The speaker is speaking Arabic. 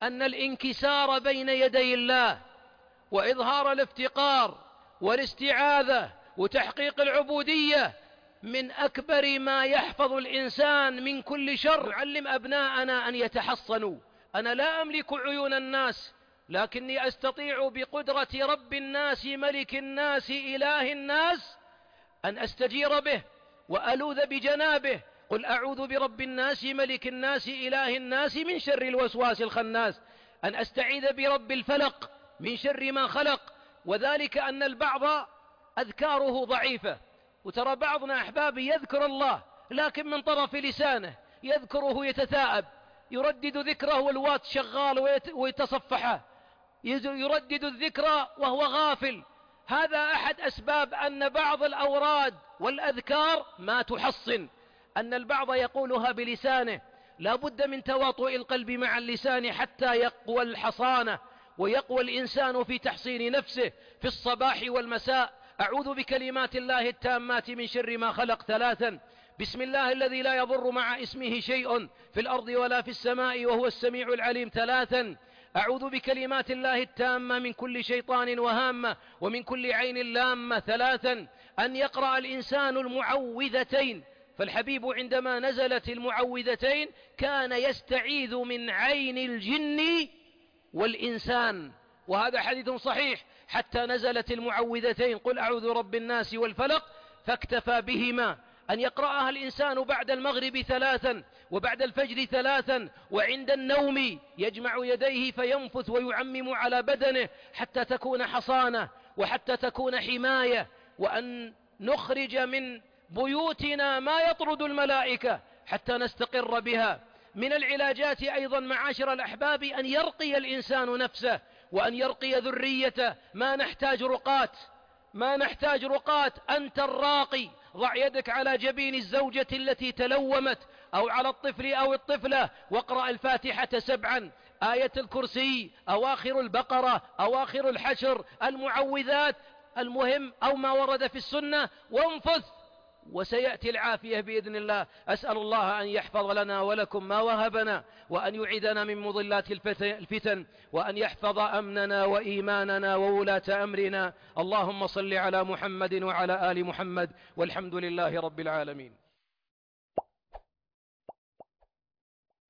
أن الانكسار بين يدي الله وإظهار الافتقار والاستعاذة وتحقيق العبودية من أكبر ما يحفظ الإنسان من كل شر. نعلم أبناءنا أن يتحصنوا. أنا لا أملك عيون الناس، لكني أستطيع بقدرة رب الناس ملك الناس إله الناس أن أستجير به وألوذ بجنابه. قل أعوذ برب الناس ملك الناس إله الناس من شر الوسواس الخناس. أن أستعيذ برب الفلق من شر ما خلق. وذلك أن البعض أذكاره ضعيفة، وترى بعضنا أحبابي يذكر الله لكن من طرف لسانه يذكره يتثاءب، يردد ذكره والوات شغال ويتصفحه، يردد الذكر وهو غافل. هذا أحد أسباب أن بعض الأوراد والأذكار ما تحصن، أن البعض يقولها بلسانه. لا بد من تواطؤ القلب مع اللسان حتى يقوى الحصانة ويقوى الإنسان في تحصين نفسه في الصباح والمساء. أعوذ بكلمات الله التامات من شر ما خلق 3. بسم الله الذي لا يضر مع اسمه شيء في الأرض ولا في السماء وهو السميع العليم 3. أعوذ بكلمات الله التامة من كل شيطان وهامة ومن كل عين لامة 3. أن يقرأ الإنسان المعوذتين، فالحبيب عندما نزلت المعوذتين كان يستعيذ من عين الجن والإنسان، وهذا حديث صحيح، حتى نزلت المعوذتين قل أعوذ رب الناس والفلق فاكتفى بهما. أن يقرأها الإنسان بعد المغرب 3 وبعد الفجر 3 وعند النوم يجمع يديه فينفث ويعمم على بدنه حتى تكون حصانة وحتى تكون حماية. وأن نخرج من بيوتنا ما يطرد الملائكة حتى نستقر بها. من العلاجات أيضا معاشر الأحباب أن يرقي الإنسان نفسه وأن يرقي ذريته. ما نحتاج رقات. أنت الراقي، ضع يدك على جبين الزوجة التي تلومت أو على الطفل أو الطفلة واقرأ الفاتحة 7، آية الكرسي، أواخر البقرة، أواخر الحشر، المعوذات، المهم أو ما ورد في السنة، وانفث وسيأتي العافية بإذن الله. أسأل الله أن يحفظ لنا ولكم ما وهبنا، وأن يعيدنا من مضلات الفتن، وأن يحفظ أمننا وإيماننا وولاة أمرنا. اللهم صل على محمد وعلى آل محمد، والحمد لله رب العالمين.